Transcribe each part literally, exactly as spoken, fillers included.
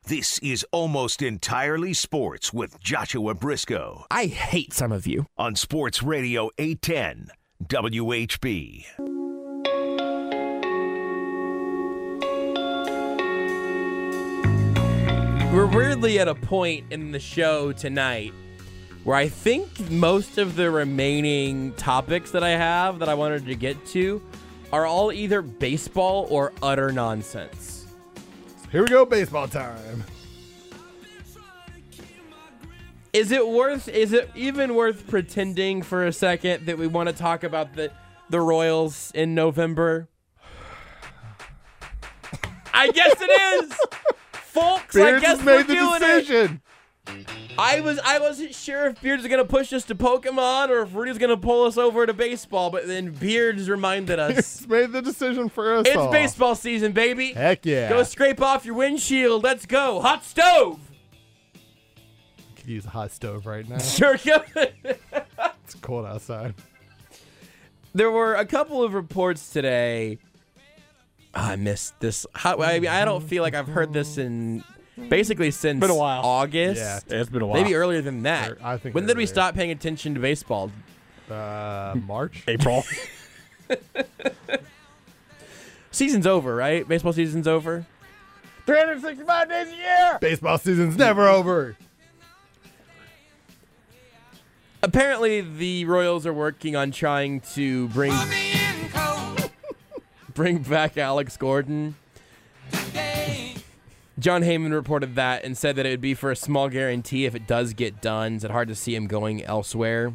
This is Almost Entirely Sports with Joshua Briscoe. I hate some of you. On Sports Radio eight ten W H B. We're weirdly at a point in the show tonight where I think most of the remaining topics that I have that I wanted to get to are all either baseball or utter nonsense. Here we go, baseball time. Is it worth, is it even worth pretending for a second that we want to talk about the, the Royals in November? I guess it is! Folks, Beards I guess has we're made the doing decision. it. I was I wasn't sure if Beards is gonna push us to Pokemon or if Rudy's gonna pull us over to baseball, but then Beards reminded us It's made the decision for us it's all. baseball season, baby. Heck yeah. Go scrape off your windshield. Let's go. Hot stove. Could use a hot stove right now. Sure. It's cold outside. There were a couple of reports today. Oh, I missed this. How, I mean, I don't feel like I've heard this in basically since Been a while. August. Yeah. It's been a while. Maybe earlier than that. Or- I think when did we earlier. stop paying attention to baseball? Uh, March? April. Season's over, right? Baseball season's over. three hundred sixty-five days a year. Baseball season's never over. Apparently, the Royals are working on trying to bring bring back Alex Gordon. John Heyman reported that and said that it would be for a small guarantee if it does get done. It's hard to see him going elsewhere.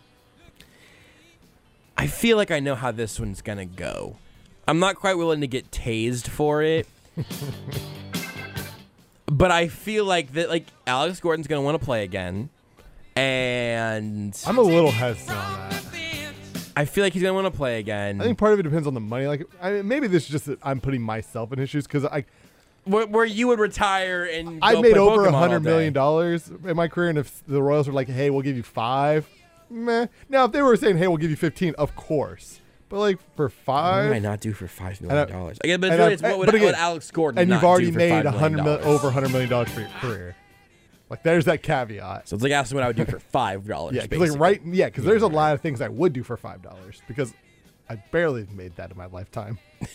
I feel like I know how this one's going to go. I'm not quite willing to get tased for it. But I feel like that, like Alex Gordon's going to want to play again. And I'm a little hesitant on that. I feel like he's going to want to play again. I think part of it depends on the money. Like, I mean, maybe this is just that I'm putting myself in issues because I Where, where you would retire and I go made play over Pokemon a all hundred day. million dollars in my career, and if the Royals were like, "Hey, we'll give you five," meh. Now, if they were saying, "Hey, we'll give you fifteen," of course. But like for What five, did I not do for five And million I- dollars? Again, but and really, I- it's what would, but again, what Alex Gordon and not you've already do for made five a million hundred mil, dollars. over a hundred million dollars for your career. Like there's that caveat. So it's like asking what I would do for five dollars. Yeah, because like right, yeah, because there's a lot of things I would do for five dollars because I barely made that in my lifetime.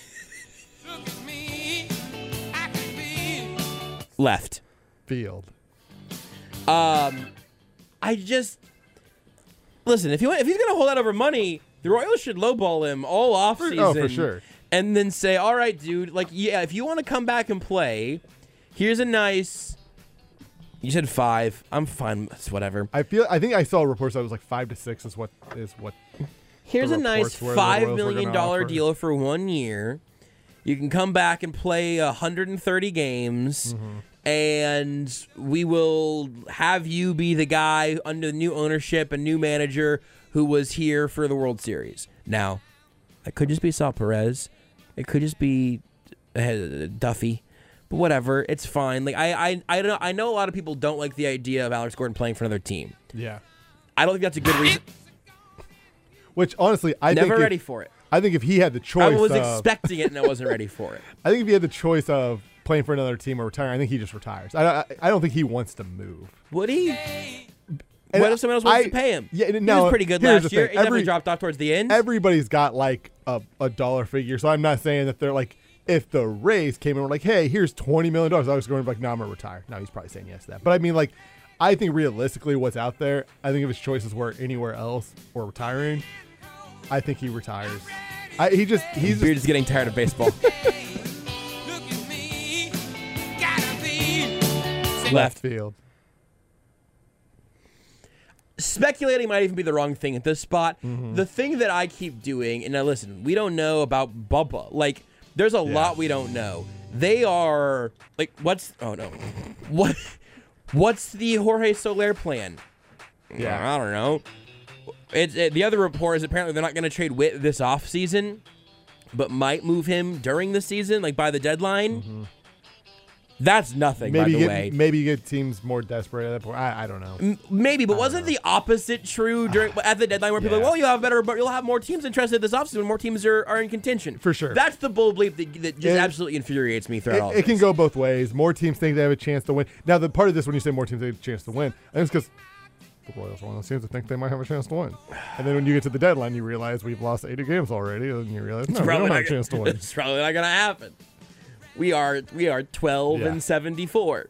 left. Field. Um, I just listen. If you want, if he's gonna hold out over money, the Royals should lowball him all off season. Oh, for sure. And then say, all right, dude, like, yeah, if you want to come back and play, here's a nice. You said five. I'm fine. It's whatever. I feel. I think I saw reports that it was like five to six is what is what. Here's the a nice reports were the five Royals were million gonna dollar offer. deal for one year. You can come back and play one hundred thirty games, Mm-hmm. and we will have you be the guy under the new ownership and new manager who was here for the World Series. Now, it could just be Sal Perez. It could just be uh, Duffy. But whatever, it's fine. Like I, I, I know, I know a lot of people don't like the idea of Alex Gordon playing for another team. Yeah. I don't think that's a good reason. Which honestly, I Never think ready if, for it. I think if he had the choice, I was of, expecting it and I wasn't ready for it. I think if he had the choice of playing for another team or retiring, I think he just retires. I, I, I don't think he wants to move. Would he? And What if someone else wants I- to pay him? Yeah, he no, was pretty good here's last the year. thing. He definitely Every- dropped off towards the end. Everybody's got like a, a dollar figure, so I'm not saying that they're like. If the Rays came in and were like, hey, here's twenty million dollars, I was going to be like, no, I'm going to retire. No, he's probably saying yes to that. But I mean, like, I think realistically what's out there, I think if his choices were anywhere else or retiring, I think he retires. I, he just, he's Beard just, is getting tired of baseball. left field. Speculating might even be the wrong thing at this spot. Mm-hmm. The thing that I keep doing, and now listen, we don't know about Bubba. Like, there's a lot we don't know. They are like, what's? Oh no, what? What's the Jorge Soler plan? Yeah. I don't know. It's it, the other report is apparently they're not going to trade Witt this offseason, but might move him during the season, like by the deadline. Mm-hmm. That's nothing, Maybe by you the get way. maybe you get teams more desperate at that point. I, I don't know. M- Maybe, but wasn't the opposite true during at the deadline where people are Yeah. like, well, you'll have better, but you'll have more teams interested this offseason when more teams are, are in contention. For sure. That's the bull bleep that, that just It- absolutely infuriates me throughout all It, it can this. go both ways. More teams think they have a chance to win. Now, the part of this when you say more teams have a chance to win, I think it's because the Royals are one of those teams that think they might have a chance to win. And then when you get to the deadline, you realize we've lost eighty games already, and you realize no, we don't have a chance to win. It's probably not going to happen. We are we are twelve Yeah. and seventy-four.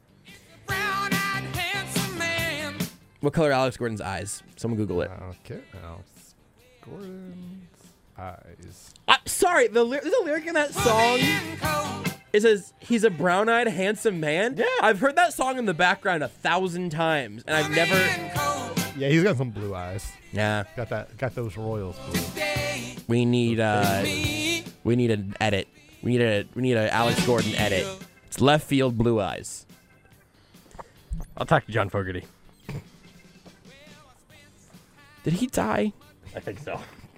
What color are Alex Gordon's eyes? Someone Google it. Okay, Alex Gordon's eyes. Uh, sorry, the ly- there's a lyric in that song. It says he's a brown-eyed, handsome man. Yeah. I've heard that song in the background a thousand times, and I've never. Yeah, he's got some blue eyes. Nah, Got that. Got those Royals blue. we need uh, we need an edit. We need a we need a Alex Gordon edit. It's left field, blue eyes. I'll talk to John Fogerty. Did he die? I think so.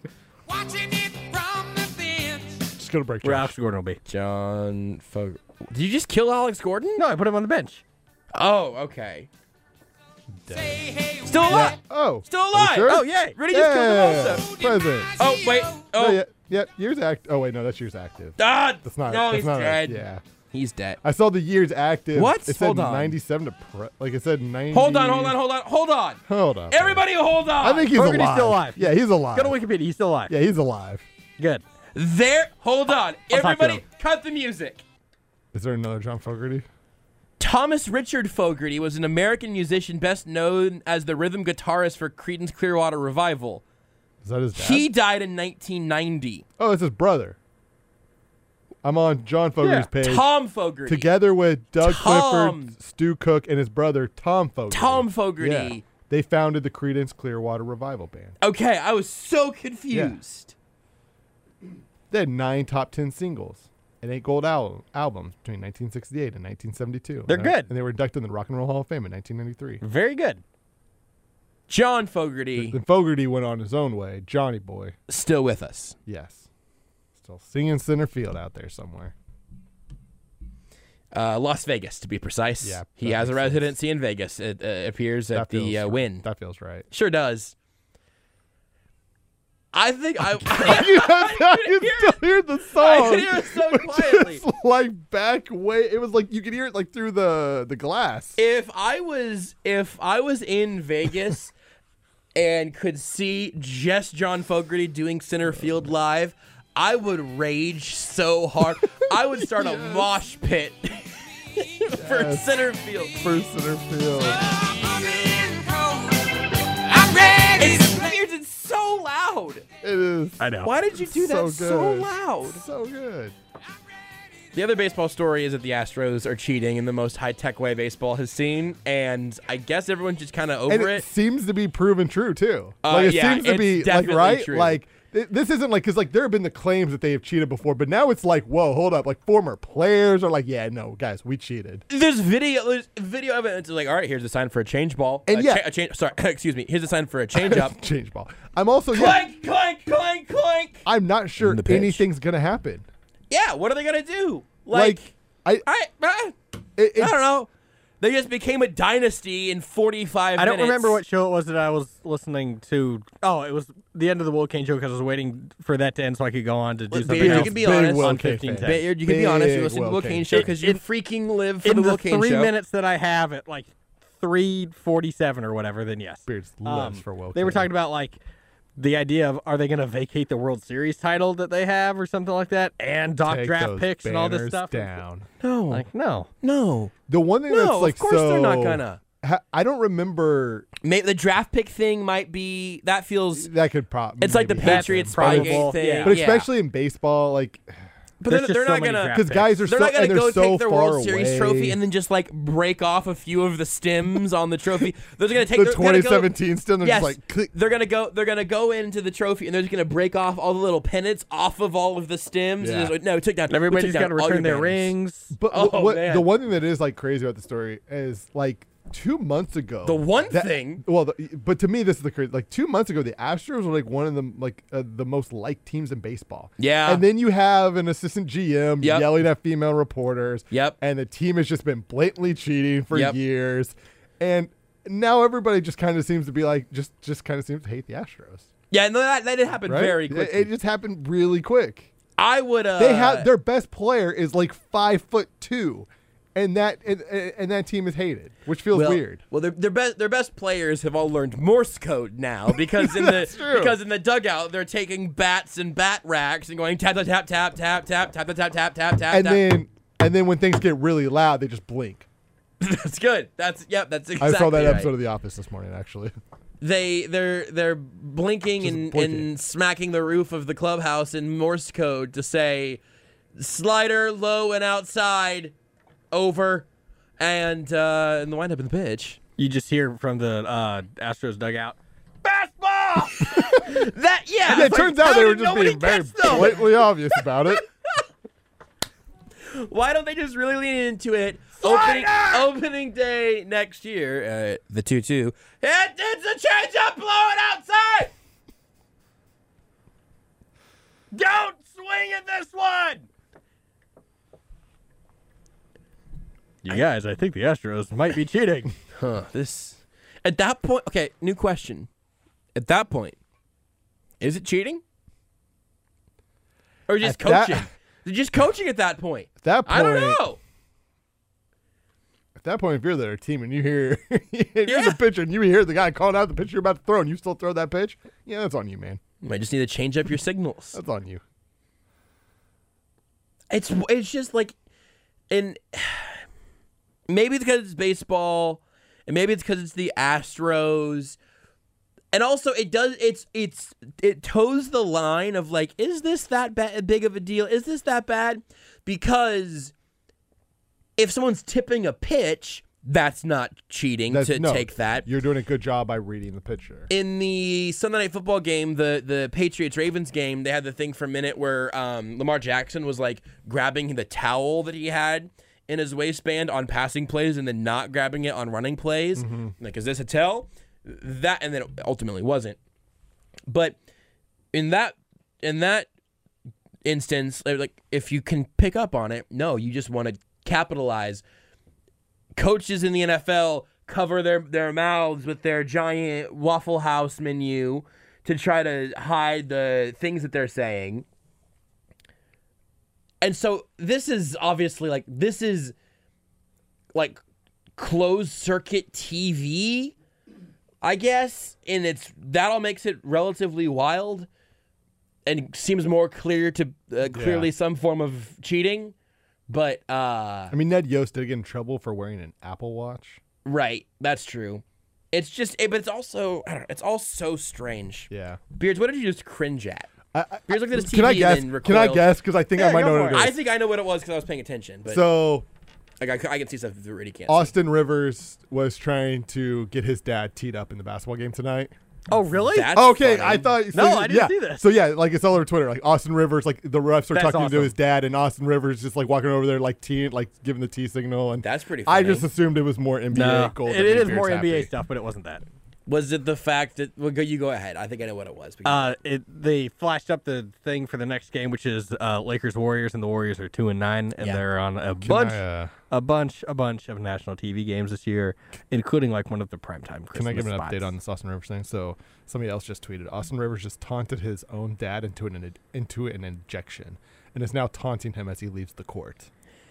Just go to break. Where Josh. Alex Gordon will be. John Fog. Did you just kill Alex Gordon? No, I put him on the bench. Oh, okay. Dead. Still alive. Oh, Still are you alive. sure? Oh, yay. Rudy just killed him Yeah, also. President. Oh, wait. Oh. No, yeah, yeah. Years act. Oh wait, no, that's years active. Ah, That's not. no, that's he's not a- dead. yeah. He's dead. I saw the years active. What? It said Hold on. ninety-seven to pre- like it said ninety. Hold on, hold on, hold on, hold on. Hold on. Everybody hold on. I think he's Fogerty's alive. still alive. Yeah, he's alive. Go to Wikipedia. He's still alive. Yeah, he's alive. Good. There, hold on. I'll talk to Everybody him. cut the music. Is there another John Fogerty? Thomas Richard Fogerty was an American musician best known as the rhythm guitarist for Creedence Clearwater Revival. Is that his dad? He died in nineteen ninety. Oh, it's his brother. I'm on John Fogerty's Yeah. page. Tom Fogerty. Together with Doug Tom. Clifford, Stu Cook, and his brother Tom Fogerty. Tom Fogerty. Yeah. They founded the Creedence Clearwater Revival Band. Okay, I was so confused. They had nine top ten singles and eight gold al- albums between nineteen sixty-eight and nineteen seventy-two. They're And good. And they were inducted in the Rock and Roll Hall of Fame in nineteen ninety-three. Very good. John Fogerty, Then Fogerty went on his own way. Johnny Boy. still with us. Yes. Still singing center field out there somewhere. Uh, Las Vegas, to be precise. Yeah, he that has a makes sense. residency in Vegas. It uh, appears at That the feels uh, right. Win. That feels right. Sure does. I think I. you I could can hear still it. hear the song. I could hear it so which quietly. is, like back way. It was like you could hear it like through the the glass. If I was if I was in Vegas and could see just John Fogerty doing center field live, I would rage so hard. I would start a mosh pit for Yes. center field. For center field. It's weird. It's so loud. It is. I know. Why did you do that so so good. loud? So good. The other baseball story is that the Astros are cheating in the most high-tech way baseball has seen, and I guess everyone's just kind of over And it, it. seems to be proven true too. Uh, like it yeah, seems to it's be like definitely right. true. Like th- this isn't like because like there have been the claims that they have cheated before, but now it's like whoa, hold up. Like former players are like, yeah, no, guys, we cheated. There's video, there's video evidence. Like, all right, here's the sign for a change ball. And a yeah. cha- a change. Sorry, excuse me. Here's the sign for a change up. Change ball. I'm also yeah, Clank, clank, clank, clank. I'm not sure the pitch. anything's gonna happen. Yeah, what are they gonna do? Like, Like, I, I, I, it, I don't know. They just became a dynasty in forty-five I don't minutes. remember what show it was that I was listening to. Oh, it was the end of the Will Kane show because I was waiting for that to end so I could go on to do Look, something Bayard, you else. can be Big honest. Will on Kane fifteen fan. ten. Bayard, you can be honest. You Big listen to the Will Will Kane Kane show. show because you In- freaking live for In the the Will Kane three show. minutes that I have at like three forty-seven or whatever, then yes. Beards Um, lives for Will They were Kane. talking about like the idea of are they going to vacate the World Series title that they have or something like that, and dock Take draft those picks and all this banners stuff. down. No, Like no, no, The one thing no. that's like of course so they're not gonna. ha- I don't remember Maybe the draft pick thing might be that feels. that could probably. It's like the Patriots Spygate thing, yeah. but yeah. especially in baseball, like But There's they're, just they're so not many gonna. draft because guys are They're so not gonna and they're go so take their far World Series away. trophy and then just like break off a few of the stems on the trophy. They're gonna take the they're gonna twenty go- seventeen still they're Yes, just like click. they're gonna go. They're gonna go into the trophy and they're just gonna break off all the little pennants off of all of the stems. And Yeah. just, like, no, we took down. everybody's got got to return their rings. rings. But Oh, what, man. the one thing that is like crazy about the story is like two months ago, The one that- thing. Well, the, but to me, this is the crazy. Like two months ago, the Astros were like one of the like uh, the most liked teams in baseball. Yeah. And then you have an assistant G M Yep. yelling at female reporters. Yep. And the team has just been blatantly cheating for Yep. years, and now everybody just kind of seems to be like just just kind of seems to hate the Astros. Yeah, no, that, that did happen Right? very It- quickly. It, just happened really quick. I would. Uh, They have their best player is like five foot two, and that and, and that team is hated, which feels well, weird. Well, their their best their best players have all learned Morse code now because in the That's true. because in the dugout they're taking bats and bat racks and going tap tap tap tap tap tap tap tap tap tap tap tap. And tap. then and then when things get really loud, they just blink. That's good. That's yep. That's exactly. I saw that right. episode of The Office this morning, actually. They they're they're blinking Just and, blinking. and smacking the roof of the clubhouse in Morse code to say slider low and outside over and uh and the windup in the pitch. You just hear from the uh, Astros dugout. Basketball. that yeah. Yeah, it it's turns like, out how they were did just nobody being very catch them? blatantly obvious about it. Why don't they just really lean into it? Opening, opening day next year, uh, the two two. It, it's a change up, blow it outside. Don't swing at this one. You guys, I think the Astros might be cheating. Huh. This at that point. Okay, new question. At that point, is it cheating or just At that- coaching? Just coaching at that point. At that I don't point- know. At that point, if you're their team and you hear if you're Yeah. the pitcher and you hear the guy calling out the pitch you're about to throw and you still throw that pitch, yeah, that's on you, man. You might just need to change up your signals. That's on you. It's it's just like, and maybe it's because it's baseball, and maybe it's because it's the Astros, and also it does it's it's it toes the line of like, is this that ba- big of a deal? Is this that bad? Because if someone's tipping a pitch, that's not cheating That's, to no, take that. You're doing a good job by reading the pitcher. In the Sunday Night Football game, the the Patriots Ravens game, they had the thing for a minute where um, Lamar Jackson was like grabbing the towel that he had in his waistband on passing plays and then not grabbing it on running plays. Mm-hmm. Like, is this a tell? That and then it ultimately wasn't. But in that in that instance, like if you can pick up on it, no, you just want to capitalize. Coaches in the N F L cover their, their mouths with their giant Waffle House menu to try to hide the things that they're saying. And so this is obviously like, this is like closed circuit T V, I guess. And it's, that all makes it relatively wild and seems more clear to uh, clearly Yeah. some form of cheating. But, uh, I mean, Ned Yost did get in trouble for wearing an Apple Watch. right, that's true. It's just, it, but it's also, I don't know, it's all so strange. Yeah. Beards, what did you just cringe at? I, I, Beards looked at his T V can I and guess? then Can I recoiled. guess? Because I think Yeah, I might go know for what it. it I is. think I know what it was because I was paying attention, but So like I, I can see stuff that Rudy can't see. Austin Rivers was trying to get his dad teed up in the basketball game tonight. Oh, really? That's Okay, funny. I thought. So, No, I didn't yeah. see this. So yeah, like it's all over Twitter. Like Austin Rivers, like the refs are That's talking to awesome. his dad, and Austin Rivers just like walking over there, like T, like giving the T signal, and That's pretty I funny. just assumed it was more N B A No, gold. it, that it made is more Bears N B A happy. stuff, but it wasn't that. Was it the fact that, well, go, you go ahead. I think I know what it was. because- Uh, it they flashed up the thing for the next game, which is uh, Lakers Warriors, and the Warriors are two and nine, and Yeah. they're on a Can bunch, I, uh, a bunch, a bunch of national T V games this year, including like one of the primetime Christmas Can I give an spots. update on this Austin Rivers thing? So somebody else just tweeted Austin Rivers just taunted his own dad into an into an injection, and is now taunting him as he leaves the court.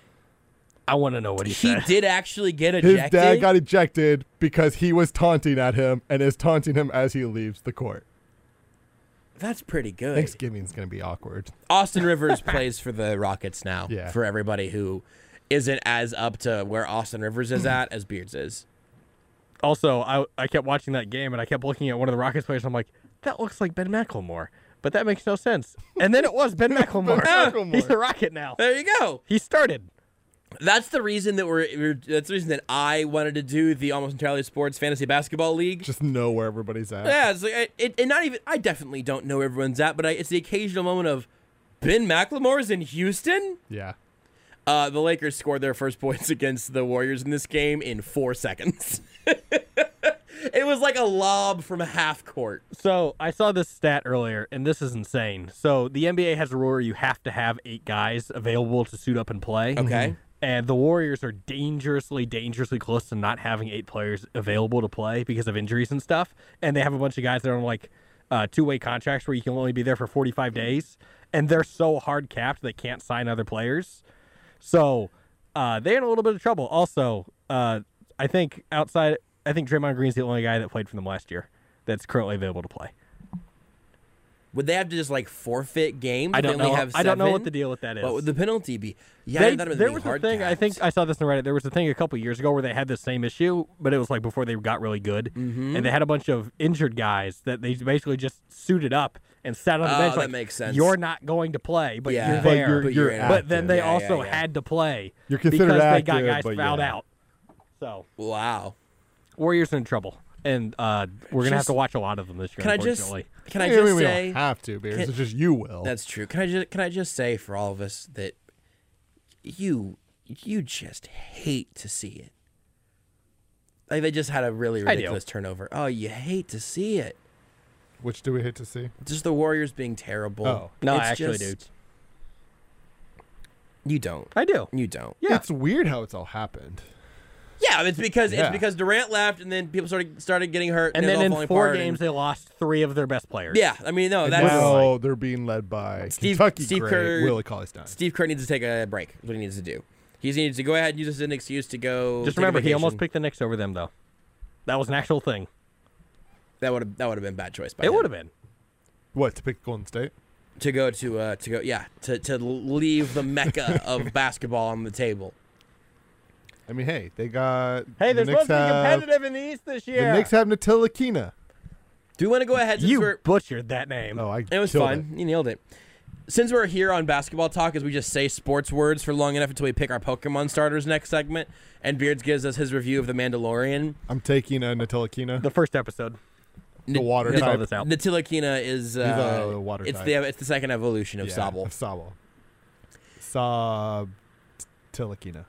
I want to know what he, he said. did actually get His ejected. dad got ejected because he was taunting at him and is taunting him as he leaves the court. That's pretty good. Thanksgiving's gonna be awkward. Austin Rivers plays for the Rockets now. Yeah. For everybody who isn't as up to where Austin Rivers is at as Beards is. Also, I I kept watching that game, and I kept looking at one of the Rockets players, and I'm like, that looks like Ben McLemore. But that makes no sense. And then it was Ben McLemore. McLemore. He's a Rocket now. There you go. He started. That's the reason that we're, we're. That's the reason that I wanted to do the Almost Entirely Sports Fantasy Basketball League. Just know where everybody's at. Yeah, it's like it, it, and not even. I definitely don't know where everyone's at, but I, it's the occasional moment of Ben McLemore's in Houston. Yeah. Uh, the Lakers scored their first points against the Warriors in this game in four seconds. It was like a lob from a half court. So I saw this stat earlier, and this is insane. So the N B A has a rule where you have to have eight guys available to suit up and play. Okay. And the Warriors are dangerously, dangerously close to not having eight players available to play because of injuries and stuff. And they have a bunch of guys that are on like uh, two-way contracts where you can only be there for forty-five days. And they're so hard capped they can't sign other players. So uh, they're in a little bit of trouble. Also, uh, I think outside, I think Draymond Green's the only guy that played for them last year that's currently available to play. Would they have to just like forfeit games? I if they don't only know. Have I don't know seven? what the deal with that is. What would the penalty be? Yeah, They- I thought it was there being was a hard thing. I think capped. I saw this on Reddit. There was a thing a couple years ago where they had the same issue, but it was like before they got really good, Mm-hmm. and they had a bunch of injured guys that they basically just suited up and sat on the Oh, bench. that like, makes sense. You're not going to play, but Yeah. you're But there. you're- But you're you're active. But then they Yeah, also yeah, yeah. had to play You're considered because they got active, guys but fouled yeah. out. So Wow. Warriors are in trouble, and uh, we're gonna have Just- to watch a lot of them this year. Can I just unfortunately. can I I just mean, we say don't have to, Beers. can- It's just you will. that's true? Can I just can I just say for all of us that you you just hate to see it. Like they just had a really I do. ridiculous turnover. Oh, you hate to see it. Which do we hate to see? Just the Warriors being terrible. Oh. No, It's I actually just- You don't. do. I do. You don't. Yeah. It's weird how it's all happened. Yeah, it's because Yeah. it's because Durant left, and then people started started getting hurt, And it was then all in falling four apart, games, and- they lost three of their best players. yeah, I mean, no, And that's now they're being led by Steve- Kentucky Steve great Kerr- Willie Cauley-Stein. Steve Kerr needs to take a break. Is what he needs to do. He needs to go ahead and use this as an excuse to go. Just take a remember, he almost vacation. picked the Knicks over them, though. That was an actual thing. that would have that would have been a bad choice. By It him. would have been. What, to pick Golden State? to go to uh to go yeah to to leave the mecca of basketball on the table. I mean, hey, they got. Hey, the they're Knicks supposed to be have, competitive in the East this The year. Knicks have Ntilikina. Do we want to go ahead? Since you we're, butchered that name. Oh, I it was killed fun. You nailed it. Since we're here on Basketball Talk, as we just say sports words for long enough until we pick our Pokemon starters next segment, and Beards gives us his review of The Mandalorian. I'm taking a Ntilikina. The first episode. The water Get all type. this out. Ntilikina is uh, a water it's type. the it's the second evolution of Yeah, Sobble. Of Sobble. Sob. Tilikina.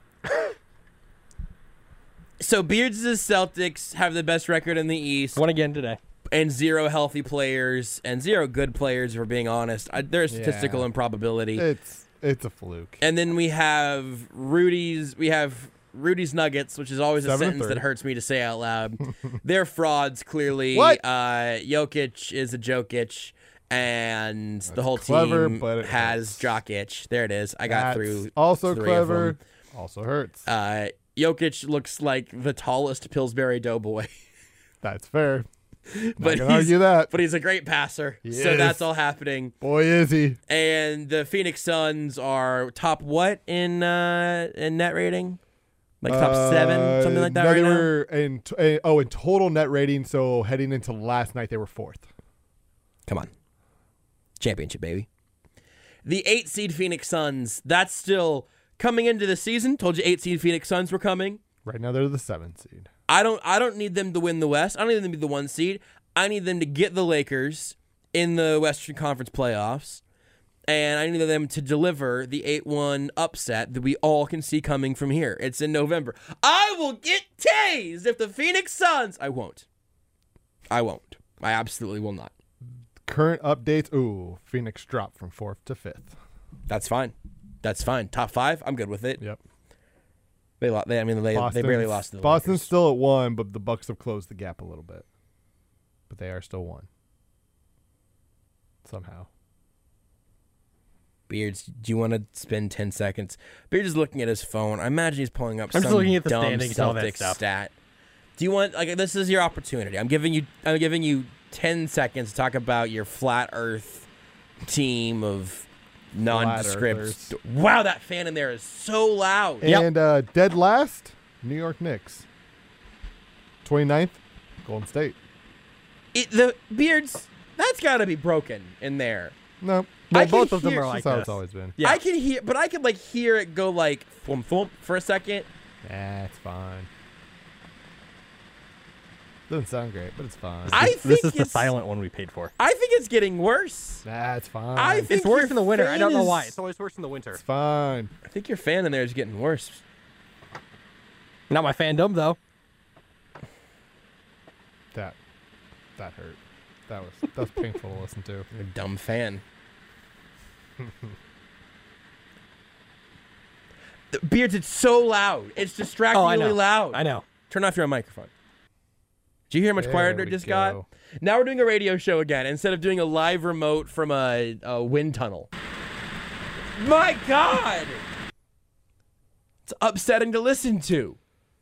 So Beards' Celtics have the best record in the East, Won again today. and zero healthy players and zero good players. If we're being honest, I, there's statistical Yeah. improbability. It's it's a fluke. And then we have Rudy's. We have Rudy's Nuggets, which is always a Seven and sentence that three. hurts me to say out loud. They're frauds, clearly. What? Uh, Jokic is a Jokic, and the whole clever, team but it has hurts. Jokic. There it is. I got That's through. Also three of clever. them. Also hurts. Uh, Jokic looks like the tallest Pillsbury Doughboy, That's fair. but Not gonna he's argue that. but he's a great passer. He so is. that's all happening. Boy, is he. And the Phoenix Suns are top what in uh, in net rating? Like top seven, something like that no, right they now. were in t- uh, oh, in total net rating. So heading into last night, they were fourth. Come on, championship baby. The eight seed Phoenix Suns. That's still coming into the season. Told you eight seed Phoenix Suns were coming. Right now, they're the seventh seed. I don't. I don't need them to win the West. I don't need them to be the one seed. I need them to get the Lakers in the Western Conference playoffs. And I need them to deliver the eight one upset that we all can see coming from here. It's in November. I will get tased if the Phoenix Suns... I won't. I won't. I absolutely will not. Current updates. Ooh, Phoenix dropped from fourth to fifth. That's fine. That's fine. Top five, I'm good with it. Yep. They, lo- they I mean, they, they Boston's- barely lost to the Boston's Lakers. still at one, but the Bucks have closed the gap a little bit. But they are still one. Somehow. Beards, do you want to spend ten seconds? Beards is looking at his phone. I imagine he's pulling up I'm some just looking at the dumb standings and all that Celtics stuff. stat. Do you want like this is your opportunity? I'm giving you I'm giving you ten seconds to talk about your flat Earth team of nondescript. earthers. Wow, that fan in there is so loud. Yep. And uh, dead last, New York Knicks. twenty-ninth, Golden State. It, the Beards, that's got to be broken in there. No. Well, I can both of them hear- are like That's how this. it's always been. Yeah. I can hear, but I can like hear it go like thump thump for a second. That's fine. Doesn't sound great, but it's fine. I This think is the it's- silent one we paid for. I think it's getting worse. That's fine. I think It's worse your in the winter. I don't know fan why. is- It's always worse in the winter. it's fine. I think your fan in there is getting worse. Not my fandom though. That that hurt. That was that was painful to listen to. You're a dumb fan. The Beards, it's so loud. It's distractingly Oh, I know. loud. I know. Turn off your own microphone. Did you hear how much There quieter it we just go. got? Now we're doing a radio show again instead of doing a live remote from a, a wind tunnel. My God! It's upsetting to listen to.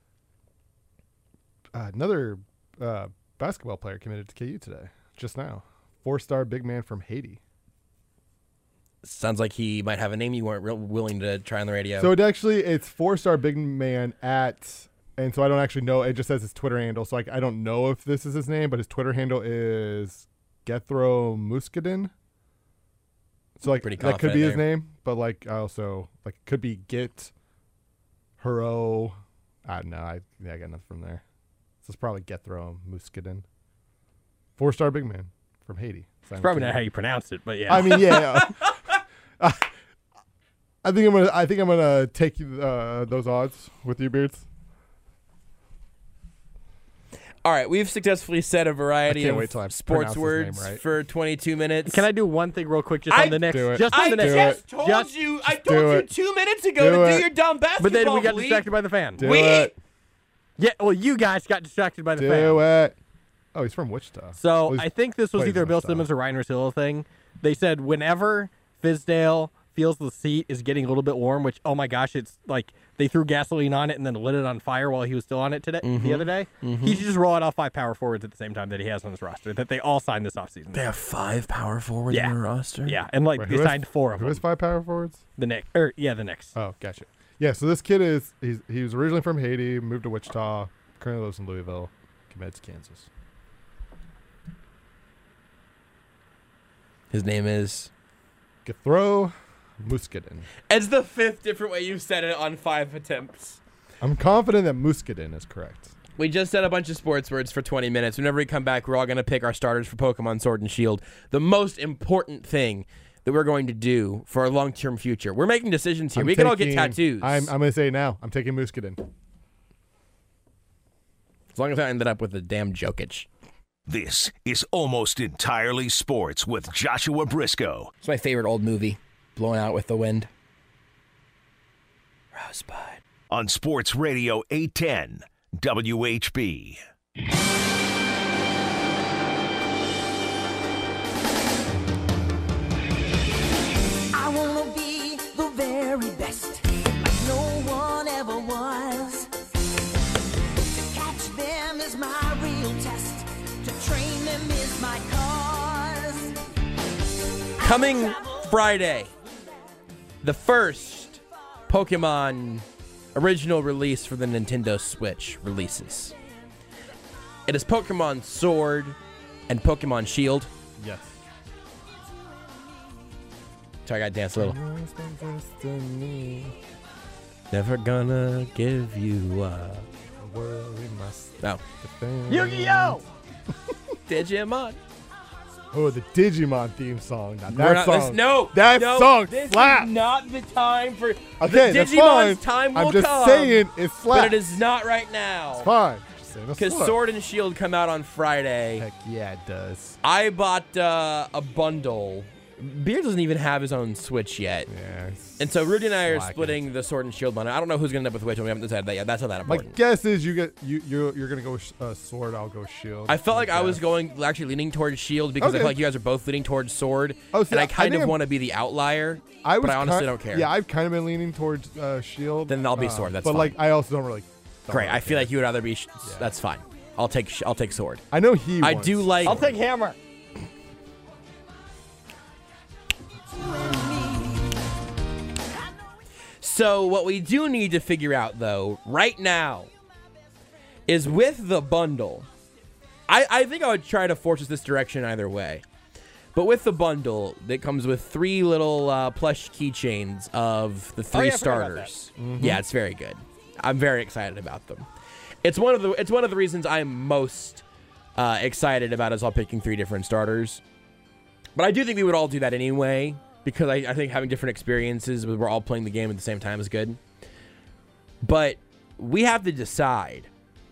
Uh, another uh, basketball player committed to K U today, just now. Four-star big man from Haiti. Sounds like he might have a name you weren't real willing to try on the radio. So it actually, it's four-star big man at, and so I don't actually know. It just says his Twitter handle, so like I don't know if this is his name, but his Twitter handle is Gethro Muscadin. So like Pretty that could be confident his there. name, but like I also like it could be Get Hero. I don't know. I yeah, I got nothing from there. So it's probably Gethro Muscadin. Four-star big man from Haiti. It's probably not how you pronounce it, but yeah. I mean, yeah. I, I think I'm gonna. I think I'm gonna take uh, those odds with you, Beards. All right, we've successfully said a variety I can't of wait till I sports pronounce his words name right. for twenty-two minutes. Can I do one thing real quick just I- on the Knicks? Do it. Just on I the Knicks. Do just it. told Just- you. I just told do you it. two minutes ago Do to it. do your dumb basketball. But then we got bleep. distracted by the fan. Do We- it. Yeah, well, you guys got distracted by the Do fan. it. Oh, he's from Wichita. So Well, he's I think this was plays either in Bill Wichita. Simmons or Ryan Russillo thing. They said whenever Fizdale feels the seat is getting a little bit warm, which, oh my gosh, it's like they threw gasoline on it and then lit it on fire while he was still on it today, Mm-hmm. the other day. He should just roll out all five power forwards at the same time that he has on his roster, that they all signed this offseason. They have five power forwards Yeah. in their roster. Yeah, and like Wait, they who has- signed four of Who them. has five power forwards? The Knicks. Or, yeah, the Knicks. Oh, gotcha. Yeah, so this kid is he's he was originally from Haiti, moved to Wichita, currently lives in Louisville, committed to Kansas. His name is. Gethro Muscadin. It's the fifth different way you've said it on five attempts. I'm confident that Muscadin is correct. We just said a bunch of sports words for twenty minutes. Whenever we come back, we're all going to pick our starters for Pokemon Sword and Shield. The most important thing that we're going to do for our long-term future. We're making decisions here. I'm we can all get taking- tattoos. I'm I'm gonna say it now. I'm taking Muscadin. as long as I ended up with a damn Jokic. This is Almost Entirely Sports with Joshua Briscoe. It's my favorite old movie, Blown Out with the Wind. Rosebud. On Sports Radio eight ten W H B. I wanna be the very best, like no one ever was. To catch them is my real test, to train them is my cause. Coming Friday, the first Pokemon original release for the Nintendo Switch releases. It is Pokemon Sword and Pokemon Shield. Yes. Sorry, I gotta dance a little. Never gonna give you up. No. Yu-Gi-Oh! Digimon. Oh, the Digimon theme song. Now, We're that not- song. this- no, that no, song this slaps. is not the time for Okay, the that's Digimon's fine. time will I'm just come, saying it slaps. but it is not right now. fine. Just saying it Because slaps. Sword and Shield come out on Friday. Heck yeah, it does. I bought uh, a bundle. Beard doesn't even have his own Switch yet. Yeah. And so Rudy and I are slacking. splitting the Sword and Shield bundle. I don't know who's going to end up with which one. We haven't decided that yet. That's not that My important. guess is you get you you're you're gonna go sh- uh, sword. I'll go shield. I felt like I was guess. going actually leaning towards Shield because I Okay. feel like you guys are both leaning towards Sword. Oh, see, and I I kind think of I'm- want to be the outlier. I was but I honestly kin- don't care. Yeah, I've kind of been leaning towards uh, shield. Then I'll be uh, sword, that's but fine. like I also don't really. don't Great. really I feel care. like you would rather be. Sh- That's fine. I'll take. Sh- I'll take Sword. I know he. I wants- do like. I'll take Hammer. So what we do need to figure out, though, right now, is with the bundle. I, I think I would try to force us this direction either way. But with the bundle, that comes with three little uh, plush keychains of the three yeah, I forgot about starters. Yeah, it's very good. I'm very excited about them. It's one of the it's one of the reasons I'm most uh, excited about us all picking three different starters. But I do think we would all do that anyway, because I, I think having different experiences when we're all playing the game at the same time is good. But we have to decide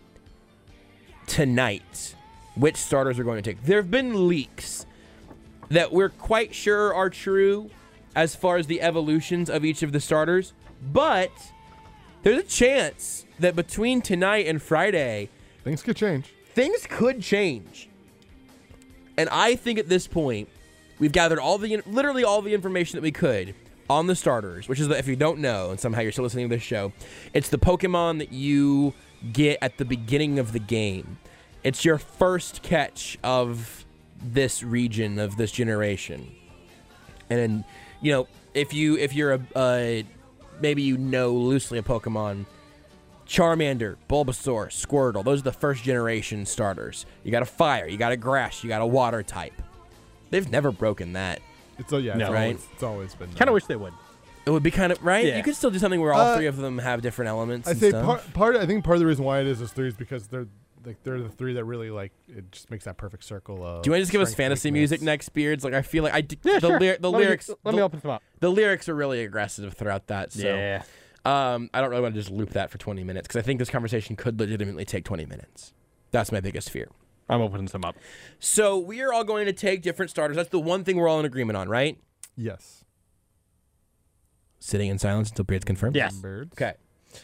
tonight which starters we're going to take. There have been leaks that we're quite sure are true as far as the evolutions of each of the starters, but there's a chance that between tonight and Friday, Things could change. things could change. And I think at this point, we've gathered all the, literally all the information that we could on the starters, which is that if you don't know, and somehow you're still listening to this show, it's the Pokemon that you get at the beginning of the game. It's your first catch of this region, of this generation. And, you know, if you if you're a uh, maybe you know loosely a Pokemon, Charmander, Bulbasaur, Squirtle, those are the first generation starters. You got a fire, you got a grass, you got a water type. They've never broken that. It's oh yeah, No. it's, Right. always, it's always been. Kind of wish they would. It would be kind of right. Yeah. You could still do something where all Uh, three of them have different elements. I and say stuff. part, part. I think part of the reason why it is those three is because they're like they're the three that really like it just makes that perfect circle of. Do you want to just give us strength, fantasy weakness. music next, Beards? Like I feel like I d- Yeah, the, sure. lyr- the let lyrics. Me, let the, me open some up. the lyrics are really aggressive throughout that. So Yeah. um, I don't really want to just loop that for twenty minutes because I think this conversation could legitimately take twenty minutes. That's my biggest fear. I'm opening some up. So we are all going to take different starters. That's the one thing we're all in agreement on, right? Yes. Sitting in silence until Beards confirms. Yes. Birds. Okay.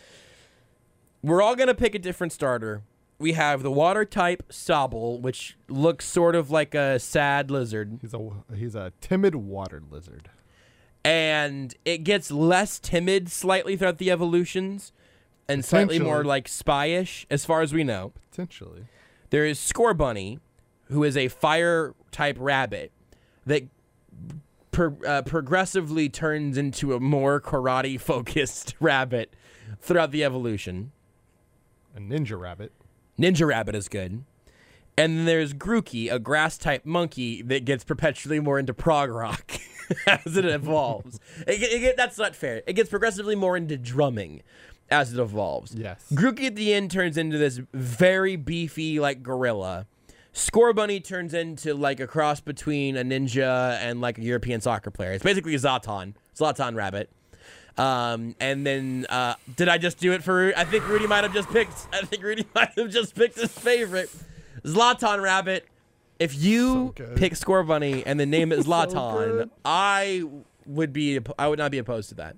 We're all going to pick a different starter. We have the water type Sobble, which looks sort of like a sad lizard. He's a he's a timid water lizard. And it gets less timid slightly throughout the evolutions and slightly more Potentially. like spy-ish as far as we know. Potentially. There is Scorbunny, who is a fire type rabbit that pro- uh, progressively turns into a more karate focused rabbit throughout the evolution. A ninja rabbit. Ninja Rabbit is good. And then there's Grookey, a grass type monkey that gets perpetually more into prog rock as it evolves. it, it, it, that's not fair. It gets progressively more into drumming as it evolves. Yes. Grookey at the end turns into this very beefy, like, gorilla. Scorbunny turns into, like, a cross between a ninja and, like, a European soccer player. It's basically a Zlatan. Zlatan Rabbit. Um, and then, uh, did I just do it for Rudy? I think Rudy might have just picked, I think Rudy might have just picked his favorite. Zlatan Rabbit. If you So good. pick Scorbunny and the name is Zlatan, good. I would be, I would not be opposed to that.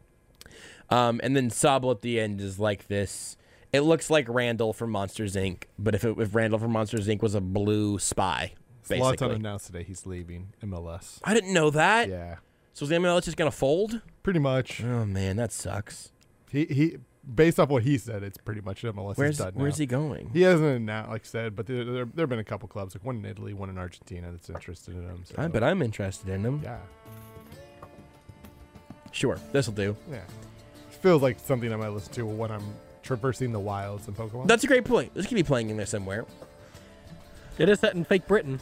Um, and then Sobble at the end is like this. It looks like Randall from Monsters Incorporated, but if it, if Randall from Monsters Incorporated was a blue spy, Zlatan basically. announced today he's leaving M L S. I didn't know that. Yeah. So is the M L S just gonna fold? Pretty much. Oh man, that sucks. He he. Based off what he said, it's pretty much M L S Where's is done Where's now. he going? He hasn't announced, like I said, but there, there, there have been a couple clubs, like one in Italy, one in Argentina, that's interested in him. So, I bet I'm interested in him. Yeah, Sure, this will do. yeah. Feels like something I might listen to when I'm traversing the wilds in Pokemon. That's a great point. This could be playing in there somewhere. It is set in fake Britain.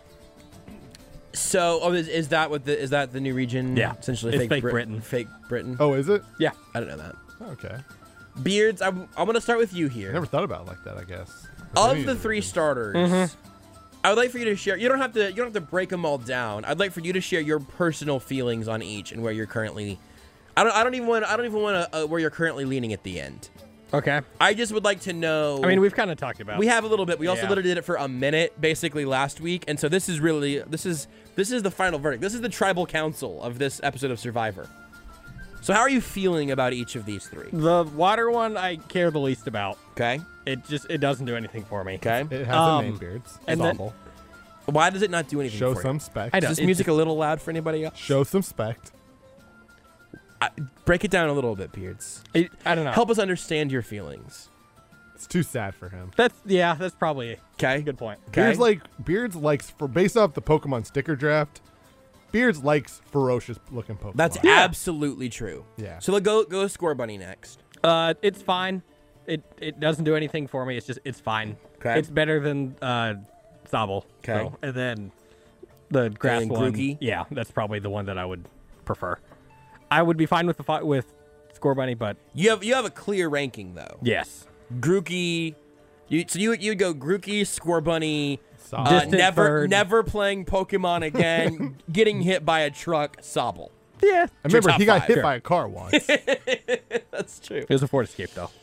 So, oh, is, is that what the is that the new region? Yeah, essentially it's fake, fake Brit- Britain. Fake Britain. oh, is it? Yeah. I don't know that. Okay. Beards, I'm I'm gonna start with you here. Never thought about it like that. I guess. Of the three starters, Mm-hmm. I would like for you to share. You don't have to. You don't have to break them all down. I'd like for you to share your personal feelings on each and where you're currently. I don't. I don't even want. I don't even want to. Uh, where you're currently leaning at the end. Okay. I just would like to know. I mean, we've kind of talked about. We have a little bit. We also Yeah. literally did it for a minute, basically last week, and so this is really this is this is the final verdict. This is the tribal council of this episode of Survivor. So how are you feeling about each of these three? the water one. I care the least about. Okay. It just it doesn't do anything for me. Okay. It has Um, a name, Beards. and then- Sobble. Why does it not do anything Show for some you? spec. I Is know. this It music just- a little loud for anybody else? Show some spec. I, break it down a little bit, Beards. It, I don't know. Help us understand your feelings. It's too sad for him. That's yeah. That's probably Okay. a good point. Okay. Beards like Beards likes for based off the Pokemon sticker draft. Beards likes ferocious looking Pokemon. That's Yeah. absolutely true. Yeah. So let go go Scorbunny next. Uh, it's fine. It it doesn't do anything for me. It's just it's fine. Okay. It's better than uh, Sobble. Okay. So, and then the grass then one. Grookey? Yeah, that's probably the one that I would prefer. I would be fine with the fi- with Scorbunny, but You have you have a clear ranking though. yes. Grookey, You so you you'd go Grookey, Scorbunny, Sobble. uh, Distant never bird. never playing Pokemon again, getting hit by a truck, Sobble. Yeah. I remember top he got five. hit Sure. by a car once. That's true. It was a Ford Escape, though.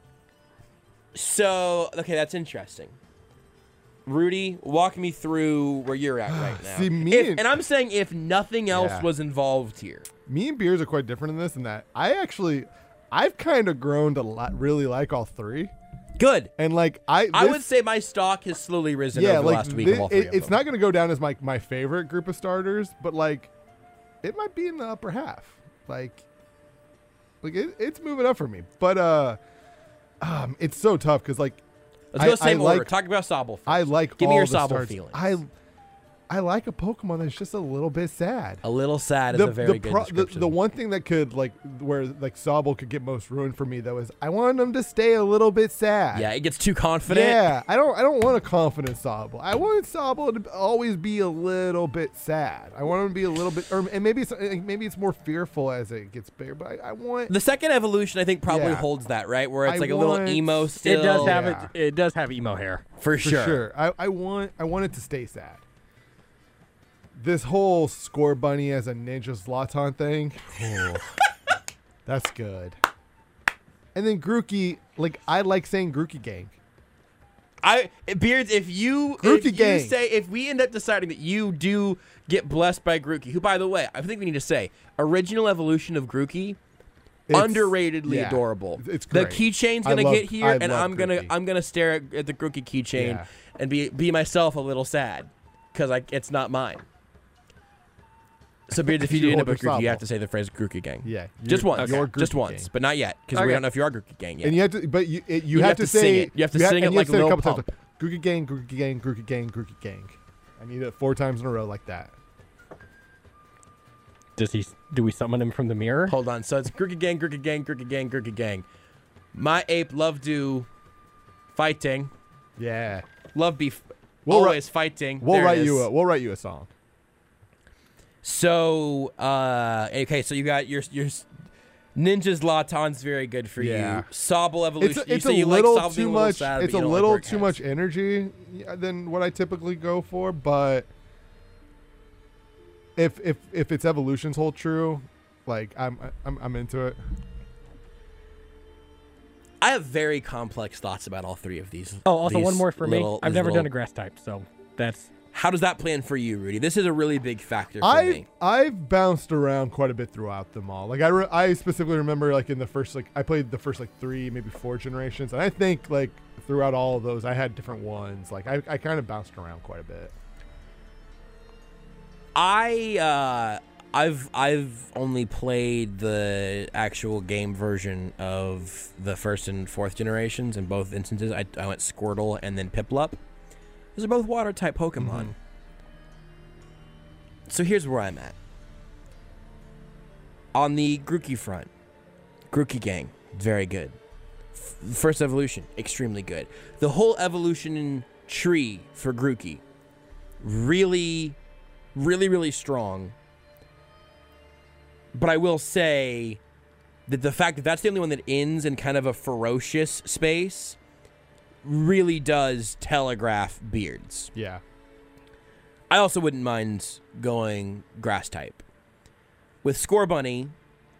So okay, that's interesting. Rudy, walk me through where you're at right now. See, me If- and- and I'm saying if nothing else Yeah. was involved here. Me and Beers are quite different in this, in that I actually, I've kind of grown to li- really like all three, Good. and like I, I this- would say my stock has slowly risen yeah, over the like last week thi- of all three it- of it's them. not going to go down as my my favorite group of starters, but like, it might be in the upper half. Like, like it, it's moving up for me, but uh, um, it's so tough because like. Let's go I- same I order. like- Talk about Sobble first. I like Give all me your the Sobble starts. feelings. I I like a Pokemon that's just a little bit sad. a little sad is a very good pro- the, description. the one thing that could like where like Sobble could get most ruined for me though is I want him to stay a little bit sad. yeah, it gets too confident. Yeah, I don't I don't want a confident Sobble. I want Sobble to always be a little bit sad. I want him to be a little bit, or and maybe it's maybe it's more fearful as it gets bigger. But I, I want The second evolution, I think, probably Yeah. holds that, right? Where it's I like a little want- emo It still. It does have Yeah. it. It does have emo hair. for, for sure. sure. I, I want I want it to stay sad. This whole Scorbunny as a ninja Zlatan thing, that's good. And then Grookey, like I like saying Grookey Gang. I Beards, if you Grookey if you gang. say if we end up deciding that you do get blessed by Grookey, who by the way, I think we need to say original evolution of Grookey, It's- underratedly yeah, adorable. it's the great. keychain's I gonna love- get here, I and love I'm gonna Grookey. I'm gonna stare at, at the Grookey keychain Yeah. and be be myself a little sad because I it's not mine. So Beards, if you do You end up hold with your Grookey, you have Sobble. to say the phrase Grookey gang. Yeah, just you're- once, you're just Grookey once, gang. but not yet because we Okay. don't know if you are Grookey gang yet. And you have to, but you it, you, You have, have to to say sing it. You have to ha- sing it and you like have to say Lil a couple Pump. times. Grookey Gang, Grookey Gang, Grookey Gang, Grookey Gang. I need it four times in a row like that. Does he? Do we summon him from the mirror? Hold on. So it's Grookey gang, Grookey gang, Grookey gang, Grookey gang. My ape love do fighting. Yeah, Love be f- We'll wri- always fighting. we'll There it write is. you a we'll write you a song. So uh okay, so you got your your s- Ninja's Latan's very good for Yeah. you. Sobble evolution. It's, you it's say a you little like Sobble being too a little much. sad, It's but a you don't like little where it too heads. much energy yeah, than what I typically go for. But if if if its evolutions hold true, like I'm I'm I'm into it. I have very complex thoughts about all three of these. Oh, also these one more for little- me. I've these never little- done a grass type, so that's How does that plan for you, Rudy? This is a really big factor for I me. I've bounced around quite a bit throughout them all. Like I re- I specifically remember like in the first like I played the first like three maybe four generations, and I think like throughout all of those I had different ones. Like I I kind of bounced around quite a bit. I uh I've I've only played the actual game version of the first and fourth generations. In both instances, I, I went Squirtle and then Piplup. Those are both water type Pokemon. Mm-hmm. So here's where I'm at. On the Grookey front, Grookey Gang, very good. F- first evolution, extremely good. The whole evolution tree for Grookey, really, really, really strong. But I will say that the fact that that's the only one that ends in kind of a ferocious space really does telegraph Beards. Yeah. I also wouldn't mind going grass type. With Scorbunny,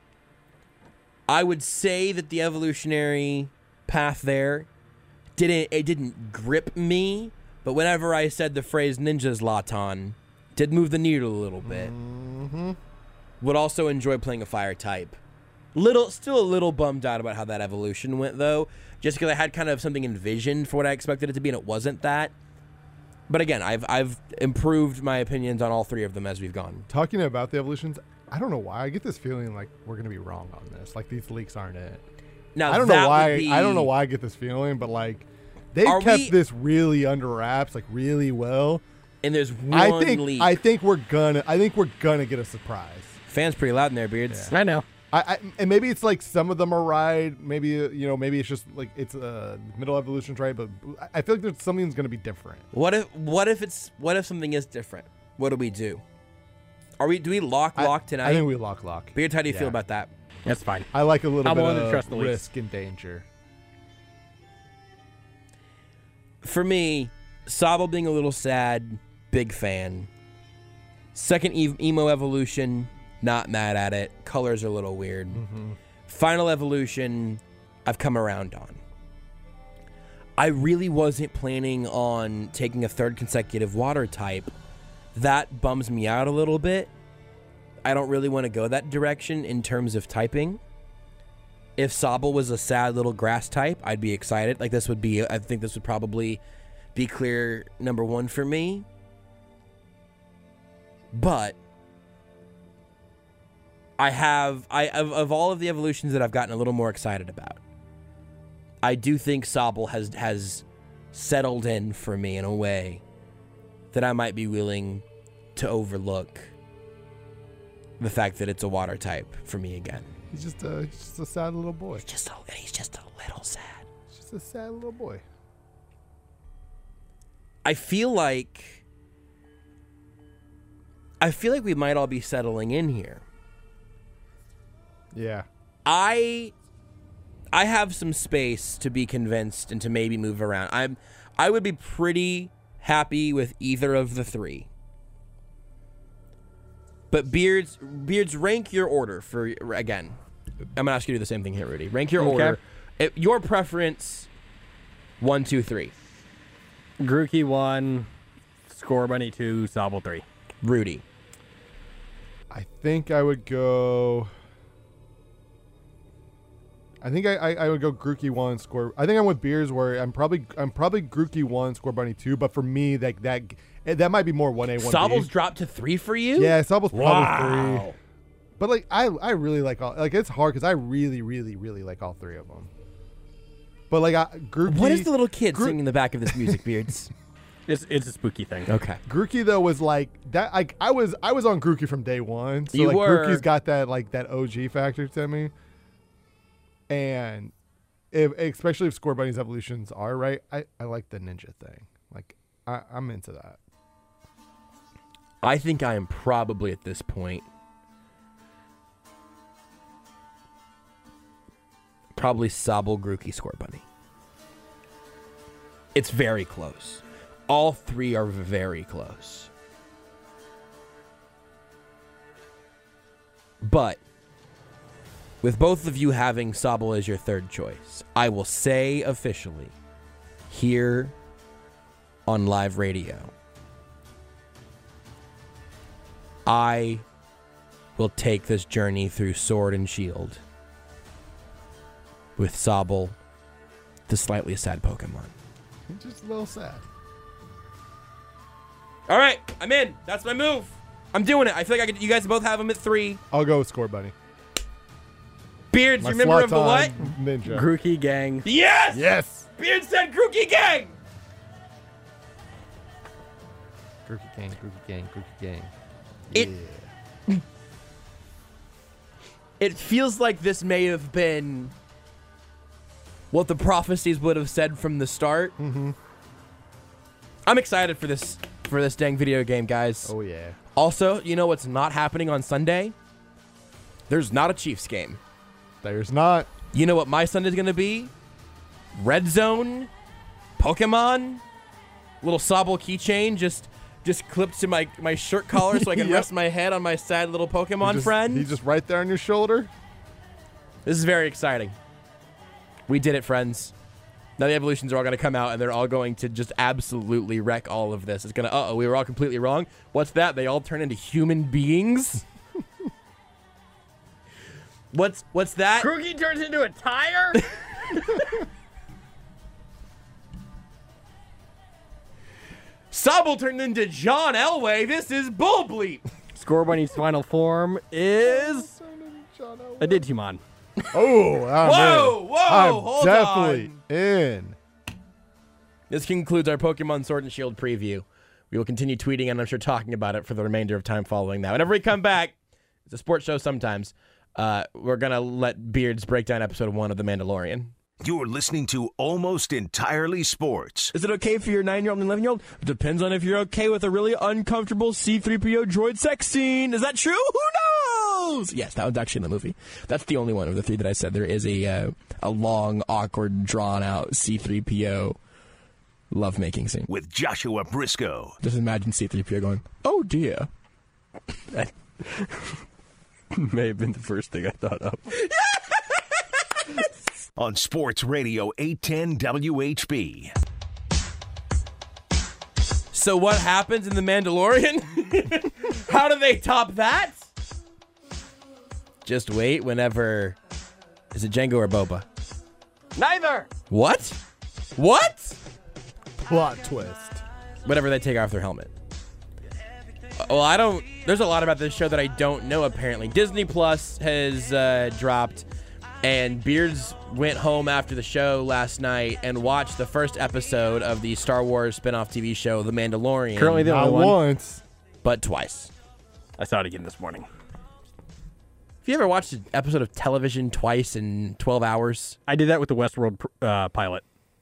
I would say that the evolutionary path there didn't it didn't grip me, but whenever I said the phrase Ninja's Latan, did move the needle a little bit. Mm-hmm. Would also enjoy playing a fire type. Little, still a little bummed out about how that evolution went though, just because I had kind of something envisioned for what I expected it to be, and it wasn't that. But again, I've I've improved my opinions on all three of them as we've gone. Talking about the evolutions, I don't know why I get this feeling like we're gonna be wrong on this. Like these leaks aren't it. Now I don't that know would why. be- I don't know why I get this feeling, but like they Are kept we- this really under wraps, like really well. And there's one I think leak. I think we're gonna I think we're gonna get a surprise. Fans pretty loud in there, Beards. I know. I, I and maybe it's like some of them are right. Maybe uh, you know maybe it's just like it's a uh, middle evolution's right, but I feel like there's something's gonna be different. What if what if it's what if something is different? What do we do? Are we do we lock I- lock tonight? I think we lock lock. Beards, how do you feel Yeah. about that? That's fine. I like a little I'm bit willing to of trust the leaks. risk and danger. for me, Sobble being a little sad, big fan. Second e- emo evolution, not mad at it. Colors are a little weird. Mm-hmm. Final evolution, I've come around on. I really wasn't planning on taking a third consecutive water type. That bums me out a little bit. I don't really want to go that direction in terms of typing. If Sobble was a sad little grass type, I'd be excited. Like this would be, I think this would probably be clear number one for me. But I have, I of, of all of the evolutions that I've gotten a little more excited about, I do think Sobble has has settled in for me in a way that I might be willing to overlook the fact that it's a water type for me again. He's just a, he's just a sad little boy. He's just a, he's just a little sad. He's just a sad little boy. I feel like I feel like we might all be settling in here. Yeah. I I have some space to be convinced and to maybe move around. I'm I would be pretty happy with either of the three. But Beards, Beards, rank your order for again. I'm gonna ask you to do the same thing here, Rudy. Rank your Okay. order. It, your preference. One, two, three. Grookey one, Score Bunny two, Sobble three. Rudy. I think I would go. I think I, I, I would go Grookey one, Score. I think I'm with Beers where I'm probably I'm probably Grookey one, Score Bunny two. But for me, like that that might be more one A one B. Sobble's dropped to three for you. Yeah, Sobble's probably Wow. three. But like I I really like all like it's hard because I really really really like all three of them. But like I, Grookey. What is the little kid Gro- singing in the back of this music, Beards? It's it's a spooky thing. Okay. Grookey though was like that. Like I was I was on Grookey from day one. So You like were. Grookey's got that like that O G factor to me. And if, especially if Score Bunny's evolutions are right, I, I like the ninja thing. Like I, I'm into that. I think I am probably at this point probably Sobble, Grookey, Score Bunny. It's very close. All three are very close. But with both of you having Sobble as your third choice, I will say officially here on live radio, I will take this journey through Sword and Shield with Sobble, the slightly sad Pokemon. It's just a little sad. All right, I'm in. That's my move. I'm doing it. I feel like I could, you guys both have them at three. I'll go with Score Bunny. Beards, My you member of the Sloton what? Ninja. Grookey gang. Yes! Yes. Beards said Grookey Gang! Grookey gang, Grookey gang, Grookey gang. It- yeah. It feels like this may have been what the prophecies would have said from the start. Mm-hmm. I'm excited for this for this dang video game, guys. Oh yeah. Also, you know what's not happening on Sunday? There's not a Chiefs game. There's not. You know what my Sunday's going to be? Red Zone, Pokemon, little Sobble keychain just just clipped to my, my shirt collar so I can Yep. rest my head on my sad little Pokemon He just- friend. He's just right there on your shoulder. This is very exciting. We did it, friends. Now the evolutions are all going to come out, and they're all going to just absolutely wreck all of this. It's going to, uh-oh, we were all completely wrong. What's that? They all turn into human beings? what's what's that? Grookey turns into a tire? Sobble turned into John Elway. This is bull bleep. Score Bunny's final form is a Digimon. Oh, I'm Whoa, in. whoa, I'm hold definitely on. in. This concludes our Pokemon Sword and Shield preview. We will continue tweeting and I'm sure talking about it for the remainder of time following that. Whenever we come back, it's a sports show sometimes. Uh, we're going to let Beards break down episode one of The Mandalorian. You're listening to Almost Entirely Sports. Is it okay for your nine-year-old and eleven-year-old? Depends on if you're okay with a really uncomfortable C three P O droid sex scene. Is that true? Who knows? Yes, that one's actually in the movie. That's the only one of the three that I said. There is a uh, a long, awkward, drawn-out C three P O love making scene. with Joshua Briscoe. Just imagine C three P O going, oh dear. That may have been the first thing I thought of. On Sports Radio eight ten W H B. So what happens in The Mandalorian? How do they top that? Just wait whenever... Is it Jango or Boba? Neither. What? What? Plot twist. Whenever they take off their helmet. Well, I don't... There's a lot about this show that I don't know, apparently. Disney Plus has uh, dropped, and Beards went home after the show last night and watched the first episode of the Star Wars spinoff T V show, The Mandalorian. Currently the Not only one. once. But twice. I saw it again this morning. Have you ever watched an episode of television twice in twelve hours? I did that with the Westworld uh, pilot.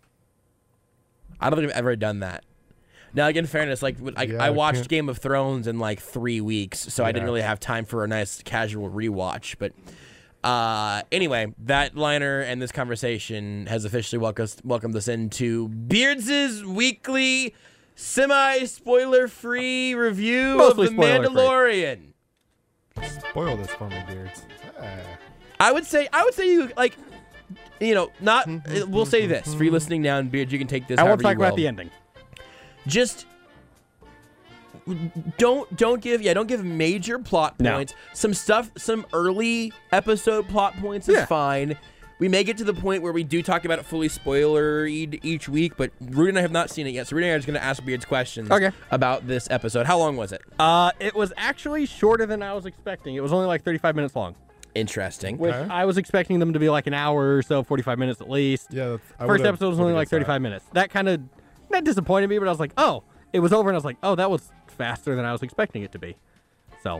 I don't think I've ever done that. Now, like, in fairness, like I, Yeah, I I watched can't- Game of Thrones in like three weeks, so I didn't Yeah. really have time for a nice casual rewatch. But uh, anyway, that liner and this conversation has officially welcomed welcomed us into Beards' weekly semi-spoiler-free review Mostly of The spoiler-free. Mandalorian. Spoil this for me, Beards. Ah. I would say, I would say you like, you know, not. uh, we'll say this for you listening now, and Beards, you can take this. I won't however talk you about will. the ending. Just don't don't give yeah don't give major plot No. points. Some stuff, some early episode plot points is Yeah. fine. We may get to the point where we do talk about it fully spoiler each week, but Rudy and I have not seen it yet, so Rudy and I are just going to ask Beards questions Okay. about this episode. How long was it? Uh, it was actually shorter than I was expecting. It was only like thirty-five minutes long, Interesting. which Okay. I was expecting them to be like an hour or so, forty-five minutes at least. Yeah, that's, I First would've- episode was only would've like guessed that. thirty-five minutes. That kind of that disappointed me, but I was like, oh, it was over, and I was like, oh, that was faster than I was expecting it to be. So,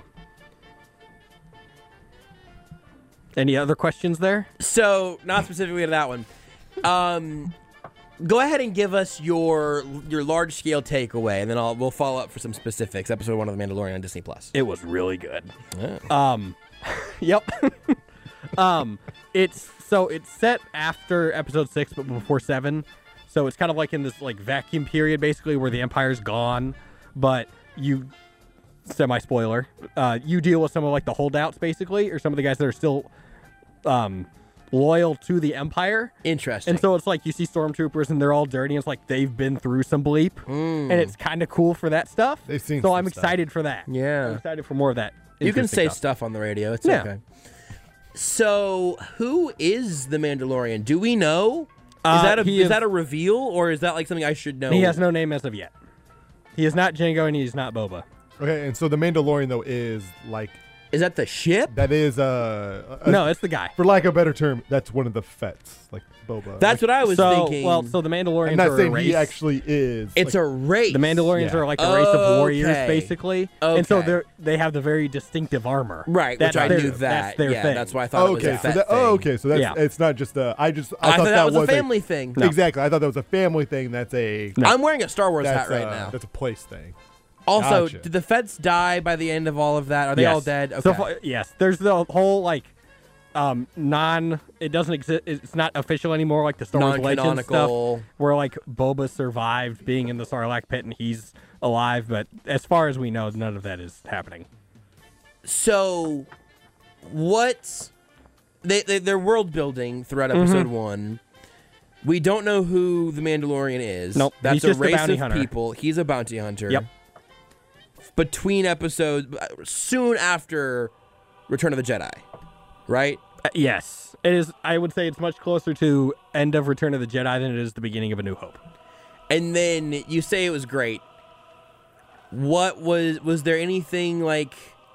any other questions there? So, not specifically to that one. Um, go ahead and give us your your large scale takeaway, and then I'll we'll follow up for some specifics. Episode one of The Mandalorian on Disney Plus. It was really good. Um, yep. um, it's so it's set after episode six, but before seven. So it's kind of like in this like vacuum period, basically, where the Empire's gone, but you semi spoiler. Uh, you deal with some of like the holdouts, basically, or some of the guys that are still um loyal to the Empire. Interesting. And so it's like you see stormtroopers and they're all dirty. And it's like they've been through some bleep, and it's kind of cool for that stuff. They've seen So some I'm stuff. excited for that. Yeah. I'm excited for more of that. You can interesting say stuff on the radio. It's Yeah. okay. So, who is the Mandalorian? Do we know? Uh, is that a he is is- that a reveal, or is that like something I should know? He has no name as of yet. He is not Jango and he is not Boba. Okay, and so the Mandalorian though is like Is that the ship? that is uh, a, No, it's the guy. for lack of a better term, that's one of the Fets, like Boba. That's like, what I was so, thinking. well, so the Mandalorians I'm not are a saying race. he actually is. it's like, a race. the Mandalorians Yeah. are like a race of warriors, Okay. basically. And so Okay. they they have the very distinctive armor. right, That's which I their- knew that. That's their yeah, thing. that's why I thought it was okay, a so Fett that, thing. oh, okay, so that's Yeah. it's not just a. I just I, I, thought that was, a a- family thing. Exactly, I thought that was a family thing. That's a No. I'm wearing a Star Wars that's hat right a, now. That's a place thing. Also, Gotcha. did the Feds die by the end of all of that? Are they Yes. all dead? Okay. So far, yes. There's the whole like um non it doesn't exist it's not official anymore, like the Star Wars Legends stuff, Non-canonical. where like Boba survived being in the Sarlacc pit and he's alive, but as far as we know, none of that is happening. So, what they, they they're world building throughout episode one. We don't know who the Mandalorian is. Nope, that's he's a just a race bounty of hunter. people. He's a bounty hunter. Yep. Between episodes, soon after Return of the Jedi, right? Uh, yes. It is. I would say it's much closer to end of Return of the Jedi than it is the beginning of A New Hope. And then you say it was great. What was was there anything like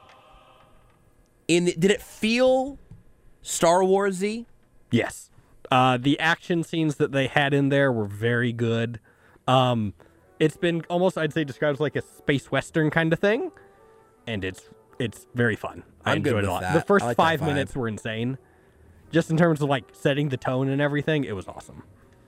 in the, did it feel Star Warsy? Yes. Uh, the action scenes that they had in there were very good. Um, it's been almost, I'd say, described as like a space western kind of thing, and it's it's very fun. I I'm good enjoyed it a with lot. that. The first I like that five vibe. minutes were insane. Just in terms of like setting the tone and everything, it was awesome.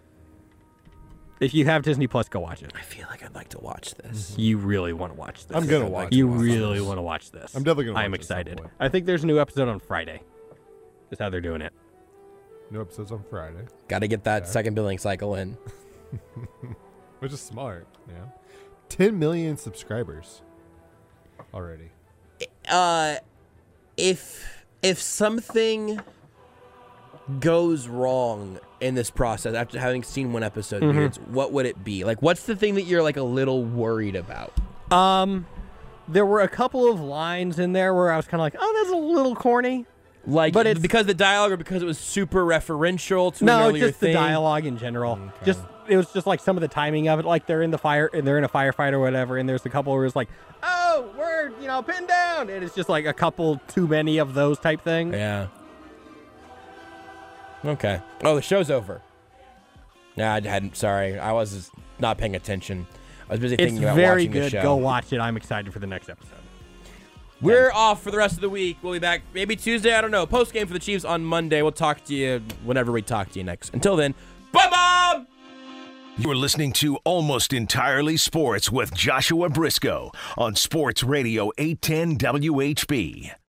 If you have Disney Plus, go watch it. I feel like I'd like to watch this. You really want to watch this. I'm gonna I'd watch. like it. You watch really this. want to watch this. I'm definitely gonna I'm watch it at some excited. point. I think there's a new episode on Friday. Is how they're doing it. New episodes on Friday. Got to get that second billing cycle in. Which is smart. Yeah. ten million subscribers already. Uh, if if something goes wrong in this process after having seen one episode, Mhm. Beards, what would it be? Like, what's the thing that you're like a little worried about? Um, there were a couple of lines in there where I was kind of like, oh, that's a little corny. Like, But it's- because the dialogue or because it was super referential to an No, earlier just thing? the dialogue in general. Okay. Just it was just like some of the timing of it. Like they're in the fire and they're in a firefight or whatever, and there's a couple where it's like, oh, we're you know pinned down, and it's just like a couple too many of those type things. Yeah. Okay. Oh, the show's over. Yeah, I hadn't. Sorry, I was just not paying attention. I was busy It's thinking about very watching the good. show. Go watch it. I'm excited for the next episode. We're off for the rest of the week. We'll be back maybe Tuesday. I don't know. Post game for the Chiefs on Monday. We'll talk to you whenever we talk to you next. Until then, bye, Mom. You're listening to Almost Entirely Sports with Joshua Briscoe on Sports Radio eight ten W H B.